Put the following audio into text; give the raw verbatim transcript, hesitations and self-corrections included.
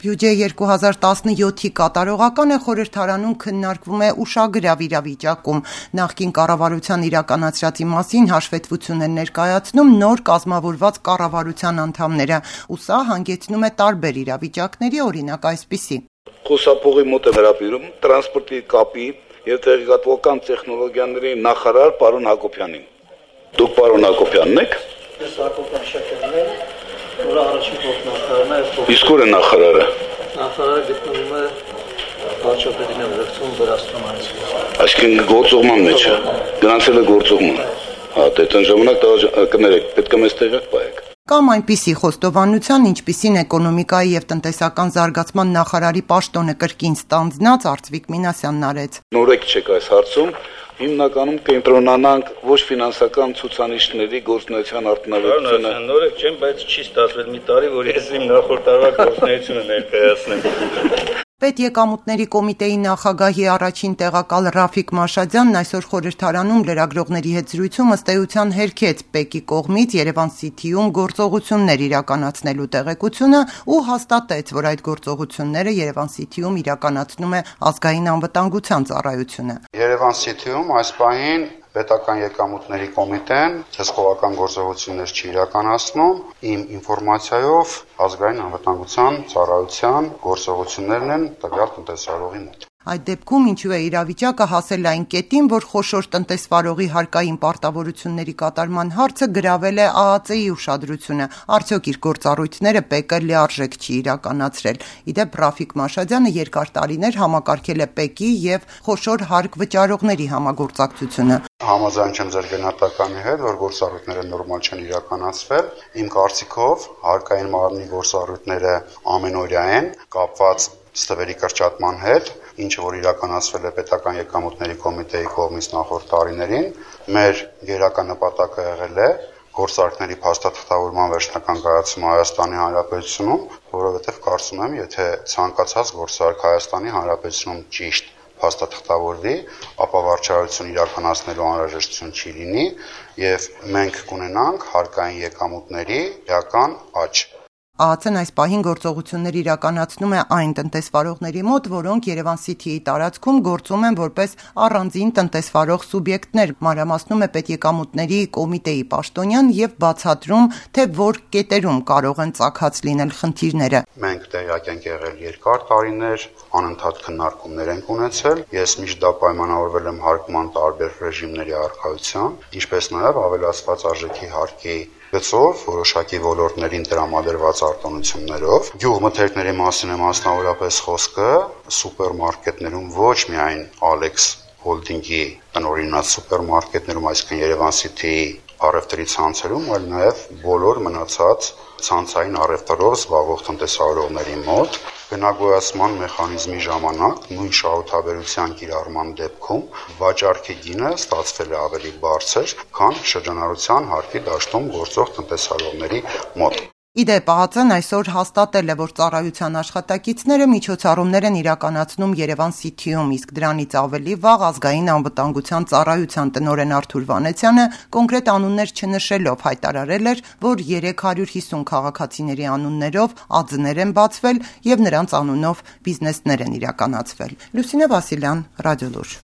Բյուջե երկու հազար տասնյոթի կատարողականը խորհրդարանում քննարկվում է ուշագրավ իրավիճակում։ Նախկին կառավարության իրականացրածի մասին հաշվետվություն են ներկայացնում նոր կազմավորված կառավարության անդամները, ու սա հանգեցնում է տարբեր իրավիճակների, օրինակ այսպիսի. Խոսափողի մոտ է վերաբերում տրանսպորտի կապի եւ տեղեկատվական տեխնոլոգիաների նախարար պարոն Հակոբյանին։ Դուք պարոն Հակոբյանն եք։ Ես Հակոբյան Շաքյանն եմ, որը առաջին փոխնախարարն է։ Իսկ ո՞ր է նախարարը։ Նախարարը գտնվում է վարչապետի ներդրում Վրաստանում այցելել։ Այսինքն գործողման մեջ է։ Գնացել է գործողման։ Հա, դե այդ ժամանակ կներեք, պետք է մեզ տեղակ պահեք։ Կամ այնպիսի խոստովանության, ինչպիսին էկոնոմիկայի եւ տնտեսական զարգացման նախարարի պաշտոնը կրկին ստանձնած Արծվիկ Մինասյանն արեց։ Նորեկ չեք այս հարցում, հիմնականում կենտրոնանանք ոչ ֆինանսական ցուցանիշների գործունեության արտոնավետությունը։ Նորեկ չեմ, բայց չի ստացվել մի տարի, որ ես իմ նախորդ տարվա գործունեությունը ներկայացնեմ։ Պետեկամուտների կոմիտեի նախագահի առաջին տեղակալ Ռաֆիկ Մաշադյանն այսօր խորհրդարանում լրագրողների հետ զրույցում ըստ էության հերքեց ՊԵԿ-ի կողմից Երևան Սիթիում գործողություններ իրականացնելու տեղեկությունը ու հաստատեց, որ այդ գործողությունները Երևան Սիթիում իրականացնում է ազգային անվտանգության ծառայությունը։ Երևան Սիթիում այս պահին Պետական եկամուտների կոմիտեն ցեղասպանական գործողություններ չի իրականացնում, իմ ինֆորմացիայով ազգային անվտանգության ծառայության գործողություններն են տվյալ տնտեսվարողի մոտ։ Այդ դեպքում ինչու է իրավիճակը հասել այն կետին, որ խոշոր տնտեսվարողի հարկային պարտավորությունների կատարման հարցը գրավել է ԱԱԾ-ի ուշադրությունը, արդյոք իր գործառույթները ՊԵԿ-ը լիարժեք չի իրականացրել։ Իդեպ Ռաֆիկ Մաշադյանը երկար տարիներ համակարգել է ՊԵԿ-ի եւ խոշոր հարկ վճարողների համագործակցությունը։ Համաձայն չեմ ձեր գնահատականի հետ, որ գործառույթները նորմալ չեն իրականացվել։ Իմ կարծիքով հարկային մարմնի գործառույթները ամենօրյա են, կապված ստվերի կրճատման հետ, ինչը որ իրականացվել է Պետական եկամուտների կոմիտեի կողմից նախորդ տարիներին, մեր գերական նպատակը եղել է գործառույթների փաստաթղթավորման վերջնական կայացումը Հայաստանի Հանրապետությունում, որովհետև կարծում եմ, եթե ցանկացած գործարք Հայաստանի Հանրապետությունում ճիշտ փաստաթղթավորվի, ապա վարչարություն իրականացնելու անհրաժեշտություն չի լինի եւ մենք կունենանք հարկային եկամուտների իրական աճ։ ԱԱԾ-ն այս պահին գործողություններ իրականացնում է այն տնտեսվարողների մոտ, որոնք Երևան Սիթիի տարածքում գործում են որպես առանձին տնտեսվարող սուբյեկտներ, մանրամասնում է Պետեկամուտների կոմիտեի պաշտոնյան եւ բացատրում, թե որ կետերում կարող են ծագած լինել խնդիրները։ Մենք տեղյակ ենք եղել երկար տարիներ, անընդհատ քննարկումներ ենք ունեցել։ Ես միշտ դա պայմանավորվել եմ հարկման տարբեր ռեժիմների առկայությամբ, ինչպես նաեւ ավելացված արժեքի հարկի գծով որոշակի ոլորտներին տրամադրված արտոնություններով։ Գյուղմթերքների մասին է մասնավորապես խոսքը, սուպերմարկետներում ոչ միայն Alex Holding-ի տնօրինած սուպերմարկետներում, այսինքն Երևան City-ի առևտրի ցանցերում, այլ նաև բոլոր մնացած ցանցային առևտրով զբաղվող տնտեսավարողների մոտ գնագոյացման մեխանիզմի ժամանակ նույն շահութաբերության կիրառման դեպքում վաճառքի գինը ստացվել է ավելի բարձր, քան շրջանառության հարկի դաշտում գործող տնտեսավարողների մոտ։ Իդեպ ԱԱԾ-ն այսօր հաստատել է, որ ծառայության աշխատակիցները միջոցառումներ են իրականացնում Երևան Սիթիում, իսկ դրանից ավելի վաղ ազգային անվտանգության ծառայության տնօրեն Արթուր Վանեցյանը կոնկրետ անուններ չնշելով հայտարարել էր, որ երեք հարյուր հիսուն քաղաքացիների անուններով ԱՁ-ներ են բացվել եւ նրանց անունով բիզնեսներ են իրականացվել։ Լուսինե Վասիլյան, Ռադիոլուր։